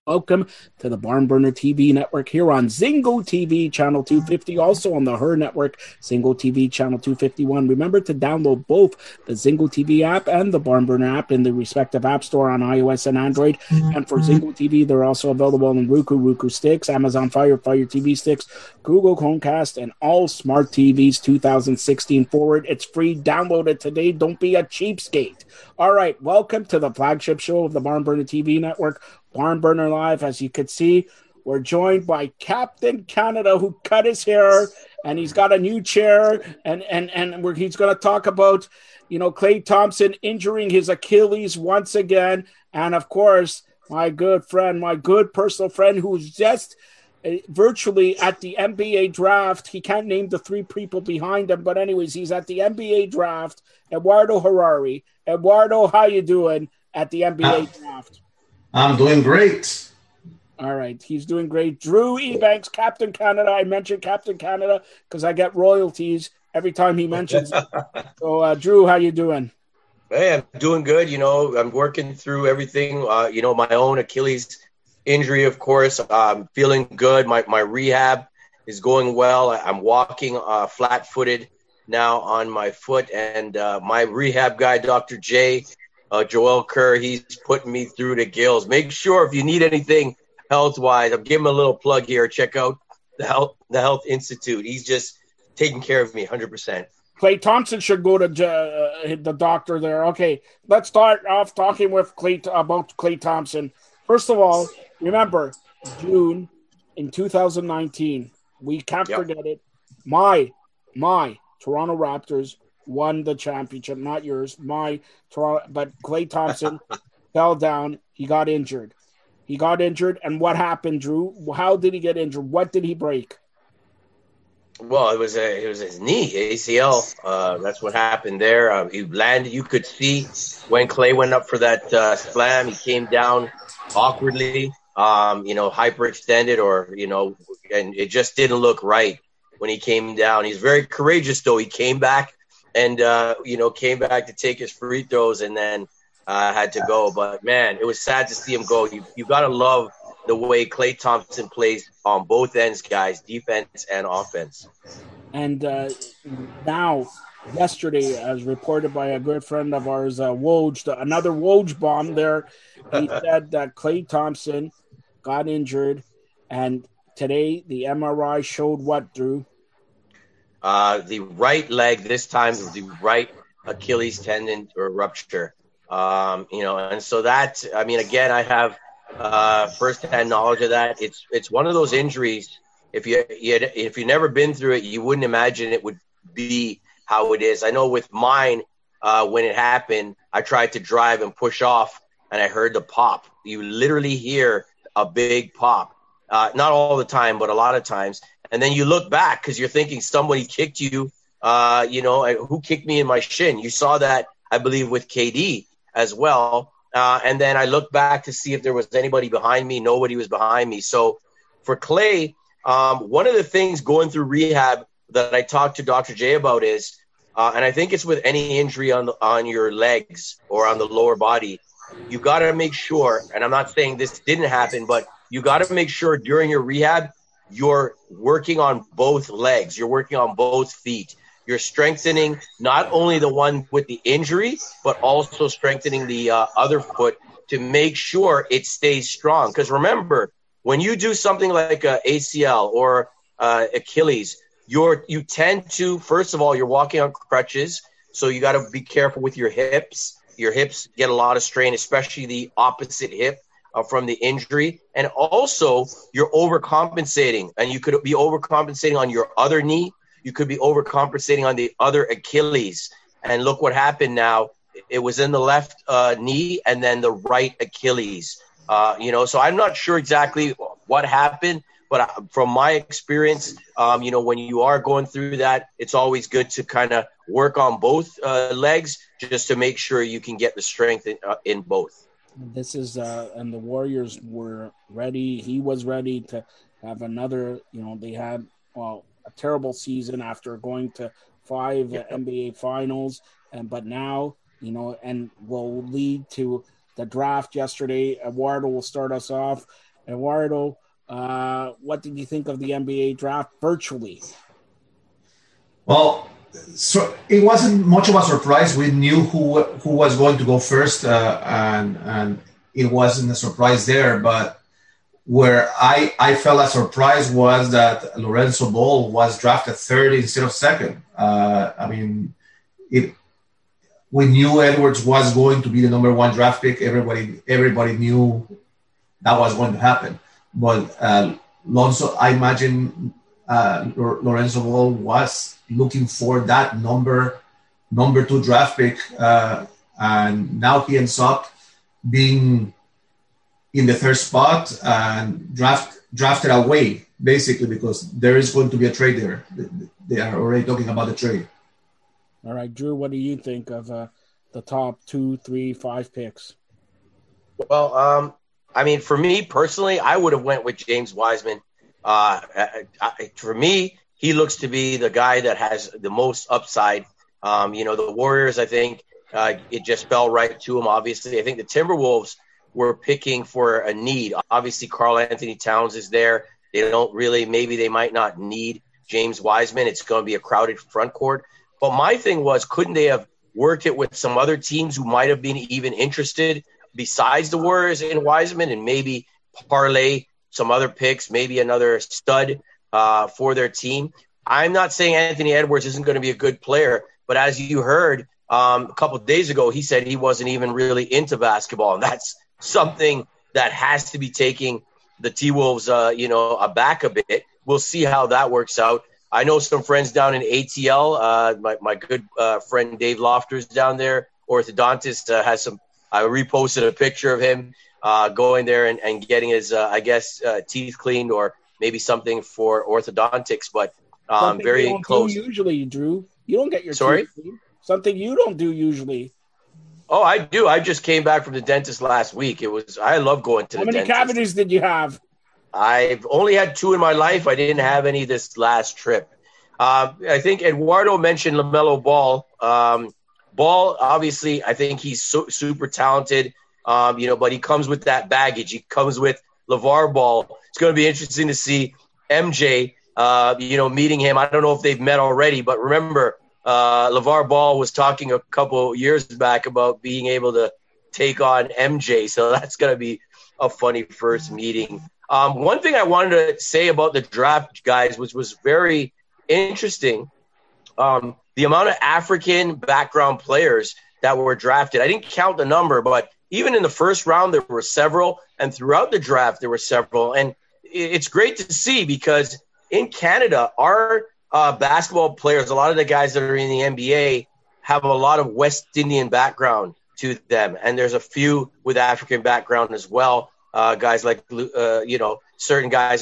Welcome to the Barn Burner TV network here on Zingo TV channel 250, also on the Her network, Zingo TV channel 251. Remember to download both the Zingo TV app and the Barn Burner app in the respective app store on iOS and Android. And for Zingo TV, they're also available on Roku sticks, Amazon Fire TV sticks, Google Chromecast, and all smart TVs 2016 forward. It's free. Download it today. Don't be a cheapskate. All right, welcome to the flagship show of the Barn Burner TV network, Barn Burner Live. As you could see, we're joined by Captain Canada, who cut his hair, and he's got a new chair, and he's going to talk about, Klay Thompson injuring his Achilles once again, and of course, my good personal friend, who's just virtually at the NBA draft. He can't name the three people behind him, but anyways, he's at the NBA draft. Eduardo Harari. Eduardo, how you doing at the NBA draft? I'm doing great. All right, he's doing great. Drew Ebanks, Captain Canada. I mentioned Captain Canada because I get royalties every time he mentions it. So, Drew, how you doing? Hey, I'm doing good. I'm working through everything. My own Achilles injury, of course. I'm feeling good. My rehab is going well. I'm walking flat-footed now on my foot, and my rehab guy, Dr. J, Joel Kerr, he's putting me through the gills. Make sure if you need anything health-wise, I'm giving him a little plug here. Check out the Health Institute. He's just taking care of me 100%. Klay Thompson should go to the doctor there. Okay, let's start off talking with about Klay Thompson. First of all, remember, June in 2019, we can't forget it. My Toronto Raptors won the championship, not yours. My Toronto, but Klay Thompson fell down. He got injured. And what happened, Drew? How did he get injured? What did he break? Well, it was his knee, ACL. That's what happened there. He landed. You could see when Klay went up for that slam, he came down awkwardly, hyperextended, and it just didn't look right when he came down. He's very courageous, though. He came back and, came back to take his free throws and then had to go. But, man, it was sad to see him go. You got to love the way Klay Thompson plays on both ends, guys, defense and offense. And now, yesterday, as reported by a good friend of ours, Woj, another Woj bomb there, he said that Klay Thompson got injured, and today the MRI showed what, Drew? The right leg, this time the right Achilles tendon or rupture. And so that, again, I have first-hand knowledge of that. It's one of those injuries. If you've never been through it, you wouldn't imagine it would be how it is. I know with mine, when it happened, I tried to drive and push off, and I heard the pop. You literally hear a big pop. Not all the time, but a lot of times. And then you look back because you're thinking somebody kicked you. Who kicked me in my shin? You saw that, I believe, with KD as well. And then I looked back to see if there was anybody behind me. Nobody was behind me. So for Klay, one of the things going through rehab that I talked to Dr. J about is, and I think it's with any injury on your legs or on the lower body, you got to make sure, and I'm not saying this didn't happen, but you got to make sure during your rehab, you're working on both legs. You're working on both feet. You're strengthening not only the one with the injury, but also strengthening the other foot to make sure it stays strong. Because remember, when you do something like a ACL or Achilles, you tend to, first of all, you're walking on crutches. So you got to be careful with your hips. Your hips get a lot of strain, especially the opposite hip from the injury. And also you're overcompensating, and you could be overcompensating on your other knee. You could be overcompensating on the other Achilles. And look what happened now. It was in the left knee and then the right Achilles. So I'm not sure exactly what happened, but from my experience, when you are going through that, it's always good to kind of work on both legs just to make sure you can get the strength in both. This is, and the Warriors were ready. He was ready to have another, they had, a terrible season after going to 5 NBA finals. But now, and will lead to the draft yesterday. Eduardo will start us off. Eduardo, what did you think of the NBA draft virtually? Well, so it wasn't much of a surprise. We knew who was going to go first, and it wasn't a surprise there. But where I felt a surprise was that Lorenzo Ball was drafted third instead of second. We knew Edwards was going to be the number one draft pick. Everybody knew that was going to happen. But I imagine Lorenzo Ball was looking for that number two draft pick, and now he ends up being in the third spot and drafted away, basically, because there is going to be a trade there. They are already talking about the trade. All right, Drew, what do you think of the top 2, 3, 5 picks? Well, for me personally, I would have went with James Wiseman. For me, he looks to be the guy that has the most upside. The Warriors, I think it just fell right to him, obviously. I think the Timberwolves were picking for a need. Obviously, Karl Anthony Towns is there. Maybe they might not need James Wiseman. It's going to be a crowded front court. But my thing was, couldn't they have worked it with some other teams who might have been even interested besides the Warriors in Wiseman, and maybe parlay some other picks, maybe another stud for their team? I'm not saying Anthony Edwards isn't going to be a good player, but as you heard a couple of days ago, he said he wasn't even really into basketball, and that's something that has to be taking the T-Wolves, aback a bit. We'll see how that works out. I know some friends down in ATL. My good friend Dave Lofters down there, orthodontist, has some. I reposted a picture of him going there and getting his, teeth cleaned, or maybe something for orthodontics. But very close. Usually, Drew, you don't get your teeth cleaned. Something you don't do usually. Oh, I do. I just came back from the dentist last week. I love going to the dentist. How many cavities did you have? I've only had 2 in my life. I didn't have any this last trip. I think Eduardo mentioned LaMelo Ball. Ball, obviously, I think he's super talented, but he comes with that baggage. He comes with LeVar Ball. It's going to be interesting to see MJ, meeting him. I don't know if they've met already, but remember, LeVar Ball was talking a couple years back about being able to take on MJ. So that's going to be a funny first meeting. One thing I wanted to say about the draft, guys, which was very interesting, the amount of African background players that were drafted. I didn't count the number, but even in the first round, there were several, and throughout the draft, there were several. And it's great to see, because in Canada, our basketball players, a lot of the guys that are in the NBA have a lot of West Indian background to them, and there's a few with African background as well. Guys like, certain guys.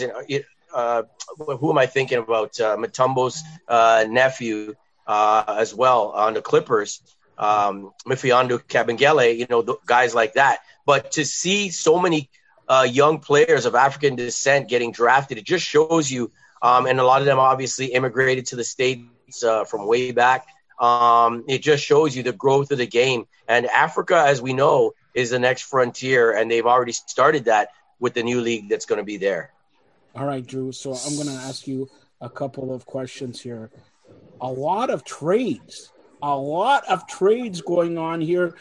Who am I thinking about? Mutombo's nephew as well on the Clippers. Mfiondu Kabengele, guys like that. But to see so many young players of African descent getting drafted, it just shows you, and a lot of them obviously immigrated to the States from way back. It just shows you the growth of the game. And Africa, as we know, is the next frontier, and they've already started that with the new league that's going to be there. All right, Drew. So I'm going to ask you a couple of questions here. A lot of trades going on here.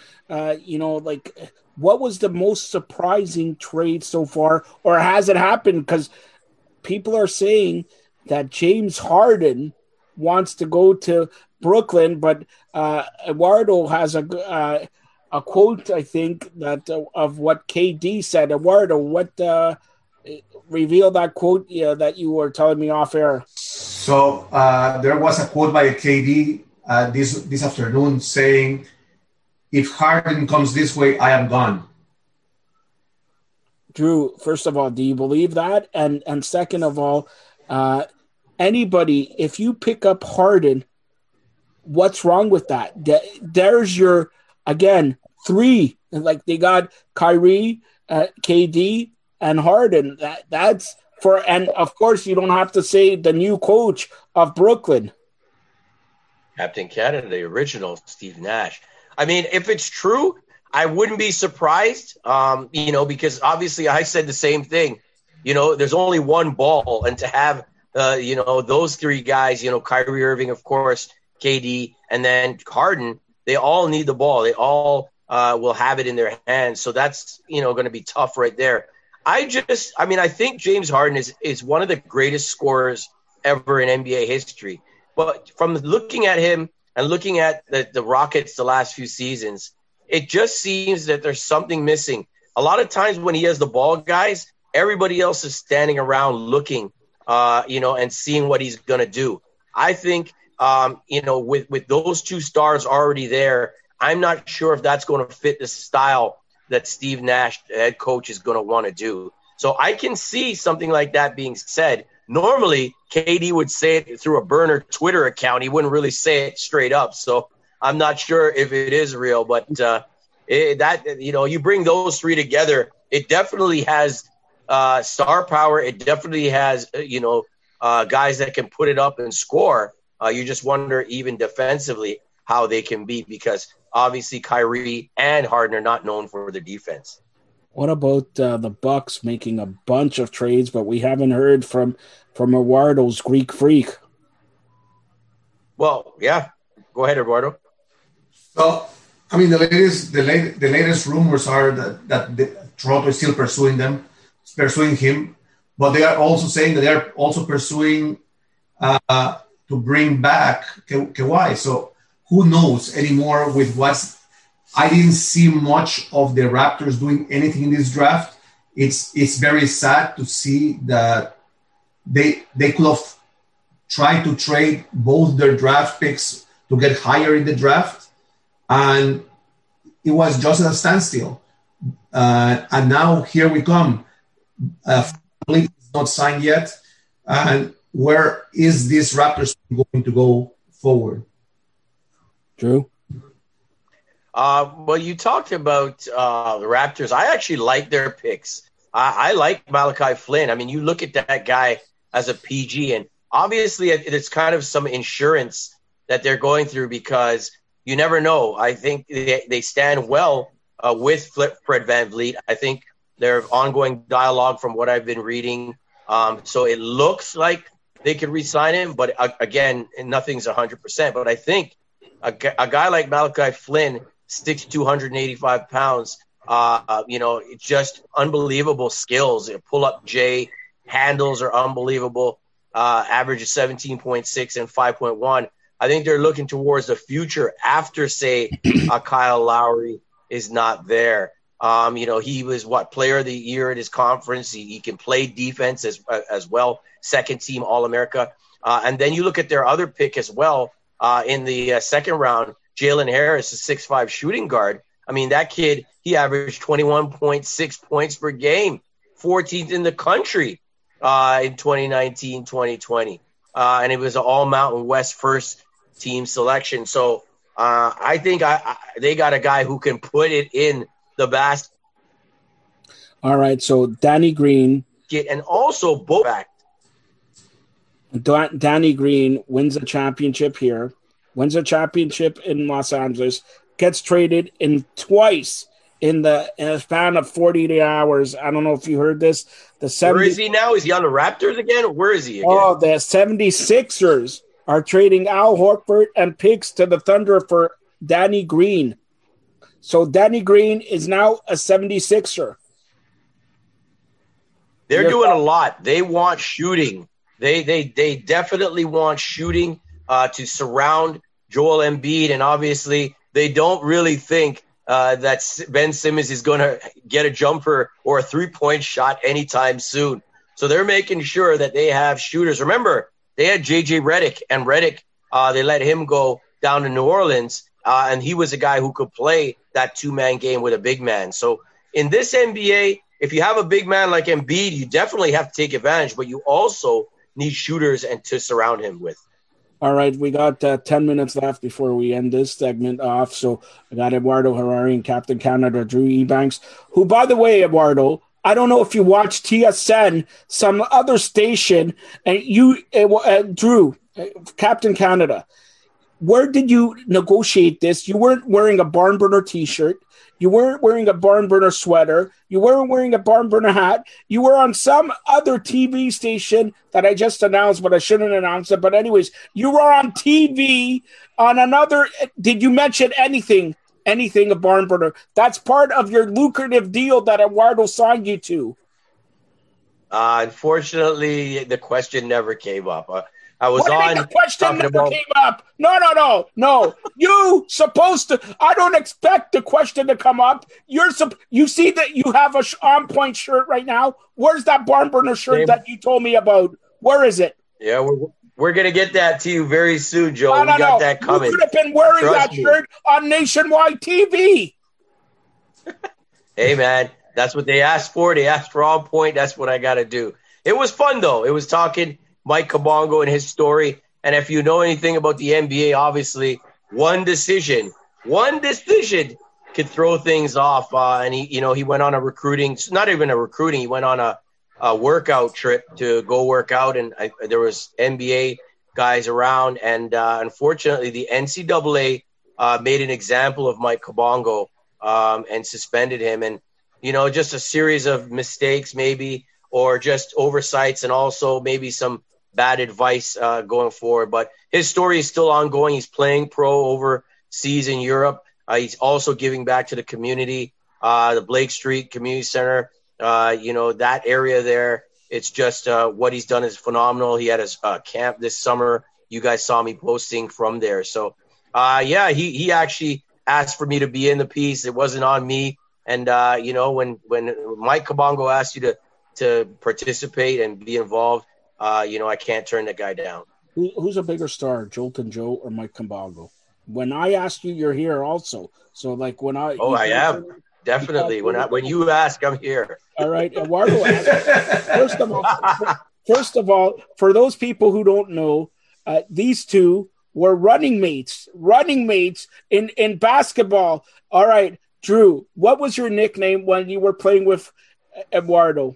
What was the most surprising trade so far, or has it happened? Because people are saying that James Harden wants to go to Brooklyn, but Eduardo has a quote, I think, that of what KD said. Eduardo, what reveal that quote that you were telling me off air? So there was a quote by KD this afternoon saying, "If Harden comes this way, I am gone." Drew, first of all, do you believe that? And second of all, anybody, if you pick up Harden, what's wrong with that? There's your, again, 3. Like, they got Kyrie, KD, and Harden. That's for, and of course, you don't have to say the new coach of Brooklyn. Captain Canada, the original Steve Nash. I mean, if it's true, I wouldn't be surprised, because obviously I said the same thing there's only one ball, and to have those three guys, Kyrie Irving, of course, KD, and then Harden, they all need the ball. They all will have it in their hands. So that's, going to be tough right there. I think James Harden is one of the greatest scorers ever in NBA history. But from looking at him and looking at the Rockets the last few seasons, it just seems that there's something missing. A lot of times when he has the ball, guys, everybody else is standing around looking, and seeing what he's going to do. I think, with those two stars already there, I'm not sure if that's going to fit the style that Steve Nash, the head coach, is going to want to do. So I can see something like that being said. Normally, KD would say it through a burner Twitter account. He wouldn't really say it straight up. So I'm not sure if it is real, but you bring those three together, it definitely has star power. It definitely has, guys that can put it up and score. You just wonder, even defensively, how they can be, because obviously Kyrie and Harden are not known for their defense. What about the Bucks making a bunch of trades, but we haven't heard from Eduardo's Greek Freak? Well, yeah. Go ahead, Eduardo. So, the latest rumors are that Toronto is still pursuing him, but they are also saying that they are also pursuing to bring back Kawhi. So who knows anymore with what's. I didn't see much of the Raptors doing anything in this draft. It's very sad to see that they could have tried to trade both their draft picks to get higher in the draft, and it was just a standstill. And now here we come. It's not signed yet. And where is this Raptors going to go forward? Drew? Well, you talked about the Raptors. I actually like their picks. I like Malachi Flynn. I mean, you look at that guy as a PG, and obviously it's kind of some insurance that they're going through, because you never know. I think they stand well with Fred VanVleet. I think there's ongoing dialogue from what I've been reading. So it looks like they could re-sign him, but again, nothing's 100%. But I think a guy like Malachi Flynn, 6'2", 285 pounds, just unbelievable skills. Pull-up J, handles are unbelievable, average of 17.6 and 5.1. I think they're looking towards the future after, say, Kyle Lowry is not there. He was player of the year at his conference. He can play defense as well. Second team All-America. And then you look at their other pick as well in the second round, Jalen Harris, a 6'5" shooting guard. I mean, that kid, he averaged 21.6 points per game, 14th in the country in 2019-2020. And it was an all-Mountain West first team selection. So I think they got a guy who can put it in the basket. All right, so Danny Green. And also both back. Danny Green wins a championship here, wins a championship in Los Angeles, gets traded in twice in a span of 48 hours. I don't know if you heard this. Where is he now? Is he on the Raptors again? Where is he again? Oh, the 76ers are trading Al Horford and picks to the Thunder for Danny Green. So Danny Green is now a 76er. They're doing a lot. They want shooting. They definitely want shooting to surround Joel Embiid, and obviously they don't really think that Ben Simmons is going to get a jumper or a three-point shot anytime soon. So they're making sure that they have shooters. Remember, they had J.J. Redick, and Redick, they let him go down to New Orleans, and he was a guy who could play that two-man game with a big man. So in this NBA, if you have a big man like Embiid, you definitely have to take advantage, but you also need shooters and to surround him with. All right, we got 10 minutes left before we end this segment off. So I got Eduardo Harari and Captain Canada, Drew Ebanks, who, by the way, Eduardo, I don't know if you watch TSN, some other station, and you, Drew, Captain Canada, where did you negotiate this? You weren't wearing a Barn Burner T-shirt. You weren't wearing a Barn Burner sweater. You weren't wearing a Barn Burner hat. You were on some other TV station that I just announced, but I shouldn't announce it. But anyways, you were on TV on another. Did you mention anything of Barn Burner? That's part of your lucrative deal that Eduardo signed you to. Unfortunately, the question never came up. I was the question never came up. No. You supposed to. I don't expect the question to come up. You see that you have a on point shirt right now. Where's that Barn Burner shirt that you told me about? Where is it? Yeah, we're gonna get that to you very soon, Joe. We got that coming. You could have been wearing that shirt on nationwide TV. Hey, man, that's what they asked for. They asked for on point. That's what I got to do. It was fun though. It was talking Mike Kabongo and his story. And if you know anything about the NBA, obviously one decision could throw things off. And he went on a recruiting, not even a recruiting. He went on a workout trip to go work out. And there was NBA guys around. And unfortunately, the NCAA made an example of Mike Kabongo and suspended him. And, just a series of mistakes maybe, or just oversights, and also maybe some bad advice going forward. But his story is still ongoing. He's playing pro overseas in Europe. He's also giving back to the community, the Blake Street Community Center, that area there. It's just what he's done is phenomenal. He had his camp this summer. You guys saw me posting from there. So, he actually asked for me to be in the piece. It wasn't on me. And, when Mike Kabongo asked you to participate and be involved, I can't turn the guy down. Who's a bigger star, Jolton Joe or Mike Kabongo? When I ask you, you're here also. So, like when I I am definitely when you ask, I'm here. All right, Eduardo. First of all, for those people who don't know, these two were running mates in basketball. All right, Drew, what was your nickname when you were playing with Eduardo?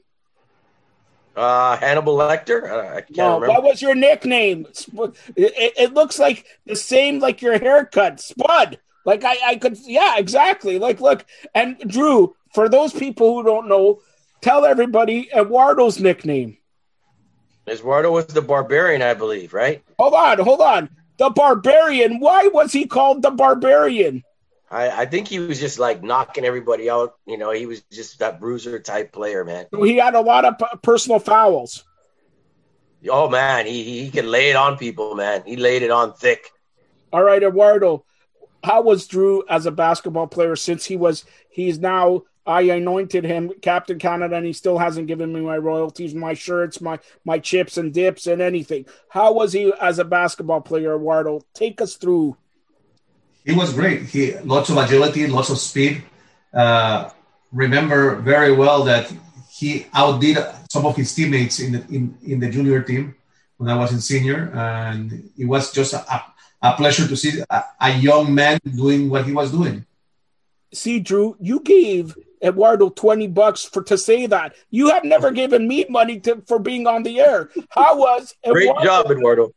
Hannibal Lecter? I can't remember. What was your nickname? It looks like the same, like your haircut, Spud. Like I could, yeah, exactly. Like, look, and Drew, for those people who don't know, tell everybody Eduardo's nickname. Eduardo was the Barbarian, I believe, right? Hold on. The Barbarian. Why was he called the Barbarian? I think he was just like knocking everybody out. He was just that bruiser type player, man. So he had a lot of personal fouls. Oh, man, he can lay it on people, man. He laid it on thick. All right, Eduardo, how was Drew as a basketball player since he's now, I anointed him Captain Canada and he still hasn't given me my royalties, my shirts, my chips and dips and anything. How was he as a basketball player, Eduardo? Take us through. He was great. He lots of agility, lots of speed. Remember very well that he outdid some of his teammates in the junior team when I was in senior, and it was just a pleasure to see a young man doing what he was doing. See, Drew, you gave Eduardo $20 to say that. You have never given me money for being on the air. How was Eduardo? Great job, Eduardo.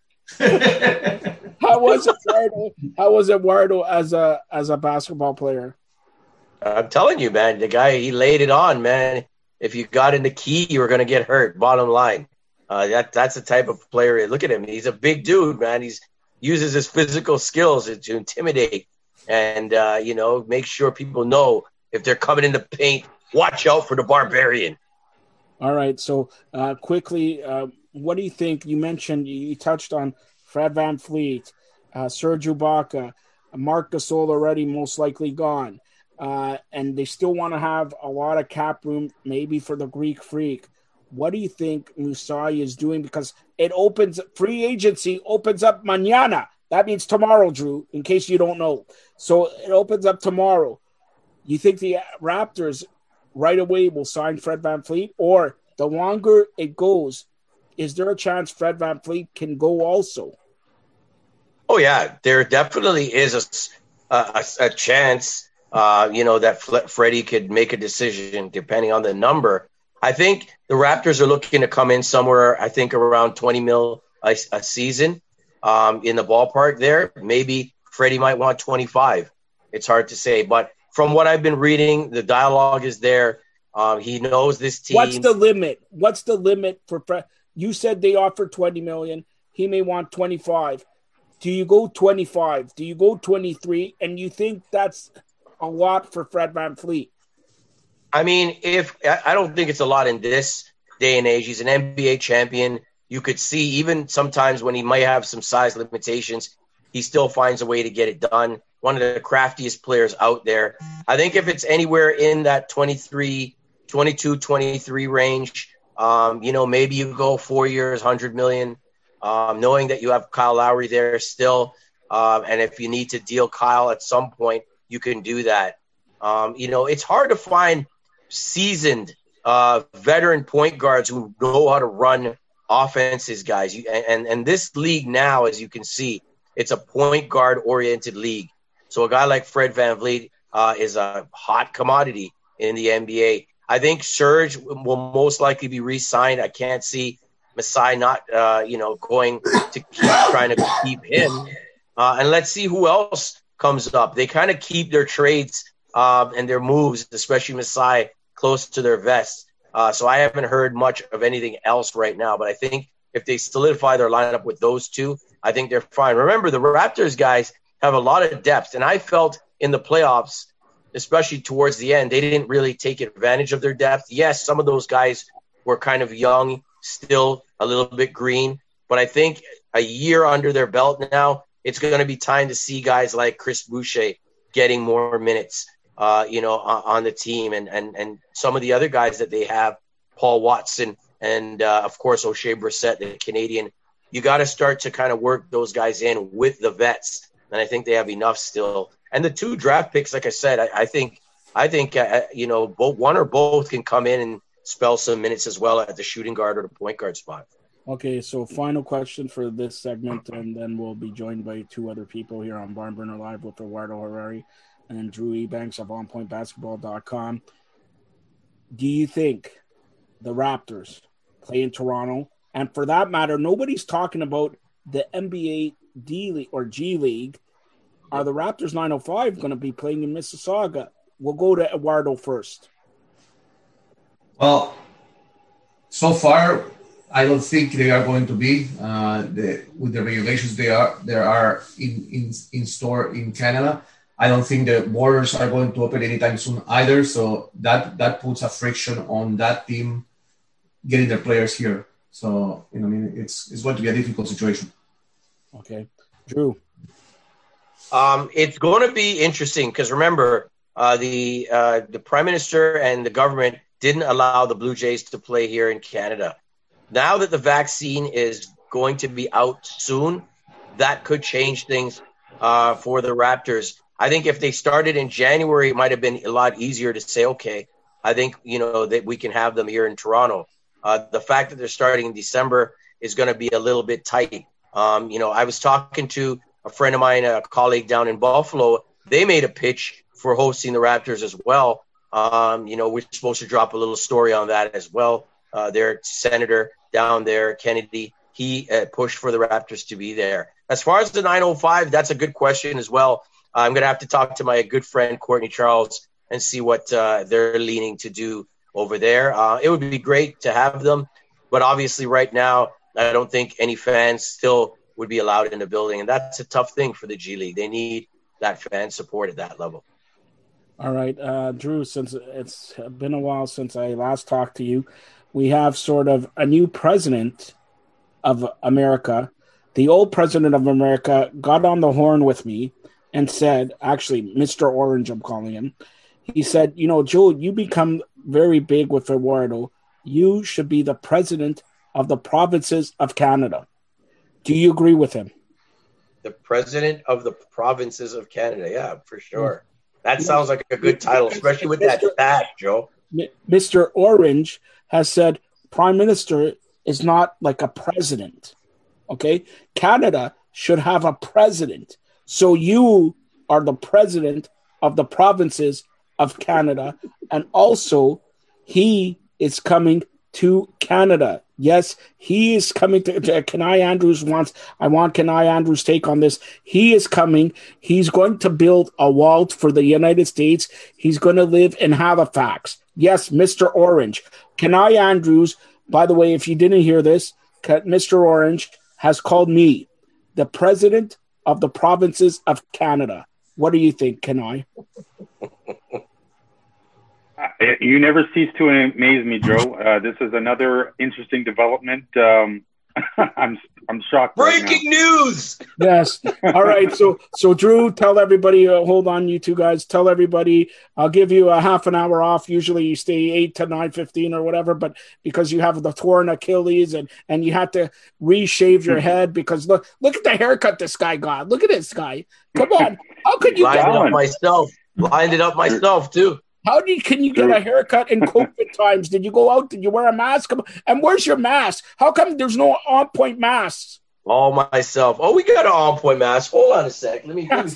How was Eduardo as a basketball player? I'm telling you, man, the guy, he laid it on, man. If you got in the key, you were going to get hurt. Bottom line, that's the type of player. Look at him; he's a big dude, man. He uses his physical skills to intimidate and make sure people know if they're coming in the paint. Watch out for the Barbarian. All right, so quickly, what do you think? You touched on Fred VanVleet, Serge Ibaka, Marc Gasol already most likely gone. And they still want to have a lot of cap room, maybe for the Greek Freak. What do you think Musai is doing? Because free agency opens up mañana. That means tomorrow, Drew, in case you don't know. So it opens up tomorrow. You think the Raptors right away will sign Fred VanVleet? Or the longer it goes, is there a chance Fred VanVleet can go also? Oh, yeah. There definitely is a chance. That Freddie could make a decision depending on the number. I think the Raptors are looking to come in somewhere, I think around $20 million a season. in the ballpark there. Maybe Freddie might want 25. It's hard to say. But from what I've been reading, the dialogue is there. He knows this team. What's the limit? What's the limit for Fred? You said they offered $20 million. He may want 25. Do you go 25? Do you go 23? And you think that's a lot for Fred VanVleet? I mean, I don't think it's a lot in this day and age. He's an NBA champion. You could see even sometimes when he might have some size limitations, he still finds a way to get it done. One of the craftiest players out there. I think if it's anywhere in that 22, 23 range, maybe you go 4 years, $100 million, knowing that you have Kyle Lowry there still. And if you need to deal Kyle at some point, you can do that. It's hard to find seasoned veteran point guards who know how to run offenses, guys. And this league now, as you can see, it's a point guard oriented league. So a guy like Fred VanVleet is a hot commodity in the NBA. I think Serge will most likely be re-signed. I can't see Masai not, going to keep trying to keep him. And let's see who else comes up. They kind of keep their trades and their moves, especially Masai, close to their vests. So I haven't heard much of anything else right now. But I think if they solidify their lineup with those two, I think they're fine. Remember, the Raptors guys have a lot of depth. And I felt in the playoffs, especially towards the end, they didn't really take advantage of their depth. Yes, some of those guys were kind of young, still a little bit green. But I think a year under their belt now, it's going to be time to see guys like Chris Boucher getting more minutes, on the team. And some of the other guys that they have, Paul Watson and, of course, O'Shea Brissett, the Canadian. You got to start to kind of work those guys in with the vets. And I think they have enough still. And the 2 draft picks, like I said, I think both one or both can come in and spell some minutes as well at the shooting guard or the point guard spot. Okay, so final question for this segment, and then we'll be joined by 2 other people here on Barn Burner Live with Eduardo Harari and Drew Ebanks of OnPointBasketball.com. Do you think the Raptors play in Toronto? And for that matter, nobody's talking about the NBA D League or G League. Are the Raptors 905 going to be playing in Mississauga? We'll go to Eduardo first. Well, so far, I don't think they are going to be. With the regulations there are in store in Canada, I don't think the borders are going to open anytime soon either. So that puts a friction on that team getting their players here. So it's going to be a difficult situation. Okay, Drew. It's going to be interesting because remember, the Prime Minister and the government didn't allow the Blue Jays to play here in Canada. Now that the vaccine is going to be out soon, that could change things for the Raptors. I think if they started in January, it might have been a lot easier to say, okay, I think, that we can have them here in Toronto. The fact that they're starting in December is going to be a little bit tight. I was talking to a friend of mine, a colleague down in Buffalo. They made a pitch for hosting the Raptors as well. We're supposed to drop a little story on that as well. Their senator down there, Kennedy, he pushed for the Raptors to be there. As far as the 905, that's a good question as well. I'm going to have to talk to my good friend, Courtney Charles, and see what they're leaning to do over there. It would be great to have them, but obviously right now, I don't think any fans still would be allowed in the building, and that's a tough thing for the G League. They need that fan support at that level. All right, Drew, since it's been a while since I last talked to you, we have sort of a new president of America. The old president of America got on the horn with me and said, actually, Mr. Orange, I'm calling him. He said, Joe, you become very big with Eduardo. You should be the president of the provinces of Canada. Do you agree with him? The president of the provinces of Canada. Yeah, for sure. That sounds like a good title, especially with that stash, Joe. Mr. Orange has said prime minister is not like a president. Okay? Canada should have a president. So you are the president of the provinces of Canada. And also, he is coming to Canada. Yes, he is coming to Kenai Andrews I want Kenai Andrews' take on this. He is coming. He's going to build a wall for the United States. He's going to live in Halifax. Yes, Mr. Orange. Kenai Andrews, by the way, if you didn't hear this, Mr. Orange has called me the president of the provinces of Canada. What do you think, Kenai? You never cease to amaze me, Joe. This is another interesting development. I'm shocked. Breaking news. Yes. All right. So Drew, tell everybody. Hold on, you two guys. Tell everybody. I'll give you a half an hour off. Usually you stay 8 to 9:15 or whatever, but because you have the torn Achilles and you had to reshave your head because look at the haircut this guy got. Look at this guy. Come on. How could you lined it up myself too? How can you get a haircut in COVID times? Did you go out? Did you wear a mask? And where's your mask? How come there's no on-point masks? All myself. Oh, we got an on-point mask. Hold on a sec. Let me find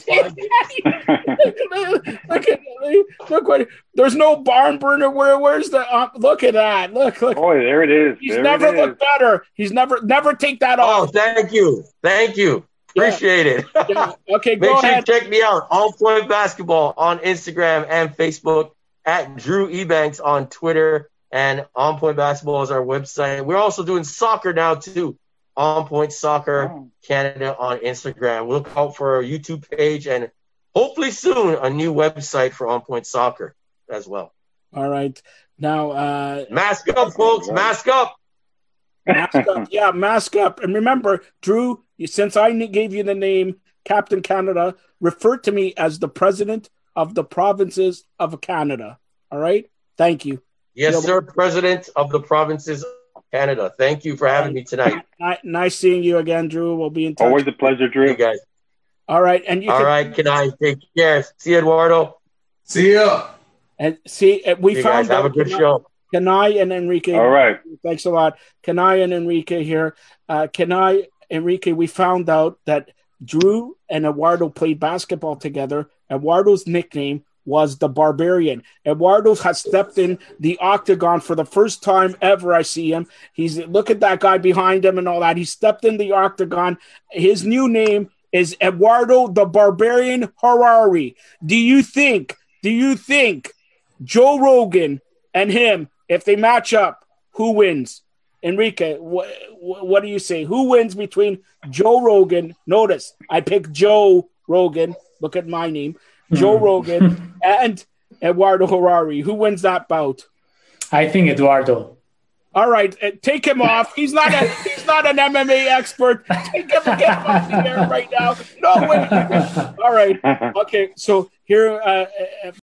it. Look what. There's no barn burner. Where's the? Look at that. Look. Oh, there it is. He's never looked better. He's never take that off. Oh, thank you. Appreciate it. Yeah. Okay, Make go sure ahead. you check me out. On Point Basketball on Instagram and Facebook. At Drew Ebanks on Twitter, and On Point Basketball is our website. We're also doing soccer now too. On Point Soccer Canada on Instagram. Look out for our YouTube page and hopefully soon a new website for On Point Soccer as well. All right. Now mask up, folks. Mask up. Mask up. Yeah, mask up. And remember, Drew, since I gave you the name Captain Canada, refer to me as the president of the provinces of Canada. All right? Thank you. Yes, sir. President of the provinces of Canada. Thank you for having me tonight. Nice seeing you again, Drew. We'll be in touch. Always a pleasure, Drew. You guys. All right. And All right, can I take care? See you, Eduardo. See ya. And see, we found guys. Have a good show. Kenai and Enrique. All right. Thanks a lot. Kenai and Enrique here. Kenai, Enrique, we found out that Drew and Eduardo played basketball together. Eduardo's nickname was the Barbarian. Eduardo has stepped in the octagon for the first time ever. I see him. Look at that guy behind him and all that. He stepped in the octagon. His new name is Eduardo the Barbarian Harari. Do you think Joe Rogan and him, if they match up, who wins? Enrique, what do you say? Who wins between Joe Rogan? Notice, I picked Joe Rogan. Look at my name. Joe Rogan and Eduardo Harari. Who wins that bout? I think Eduardo. All right, take him off. He's not an MMA expert. Take him, get him off the air right now. No way. All right. Okay, so here